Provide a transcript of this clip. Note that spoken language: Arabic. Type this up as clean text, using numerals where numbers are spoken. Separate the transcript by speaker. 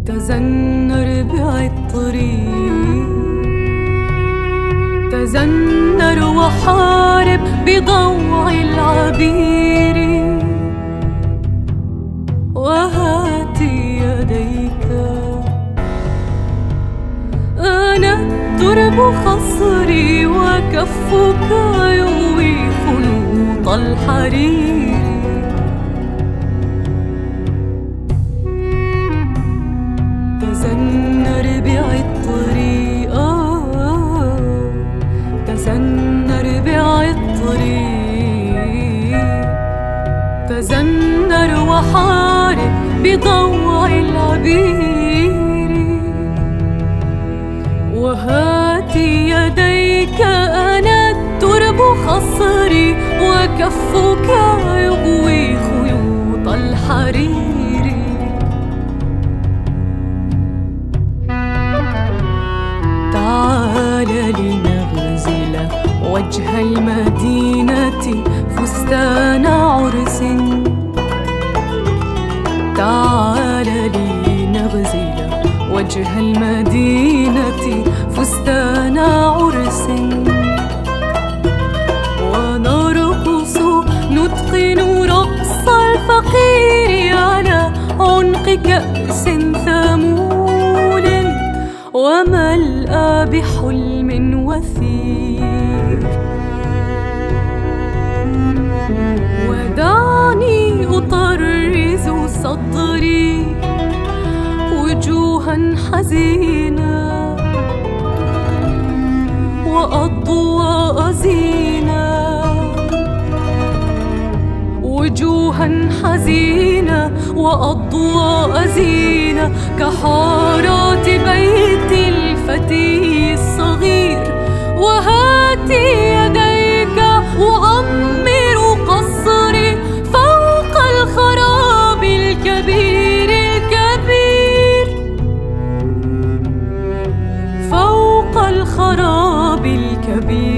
Speaker 1: تزنر بعطري، تزنر وحارب بضوء العبير، وهات يديك أنا ترب خصري، وكفك يغوي خيوط الحرير. تزنر بعطري، تزنر بعطري، تزنر وحارب بضوء العبير، وهات يديك أنا الترب خصري، وكفك يغوي خيوط الحرير. تعال لنغزل وجه المدينة فستان عرس، تعال لنغزل وجه المدينة فستان عرس، ونرقص نتقن رقص الفقير على عنق كأس ثمول، وملأ بحلم وثير. ودعني أطرز صدري وجوها حزينة، وأضواء زينة، وجوها حزينة وأضواء زينة، كحارات بيت الفتي الصغير. وهات يديك وعمر قصري فوق الخراب الكبير الكبير، فوق الخراب الكبير.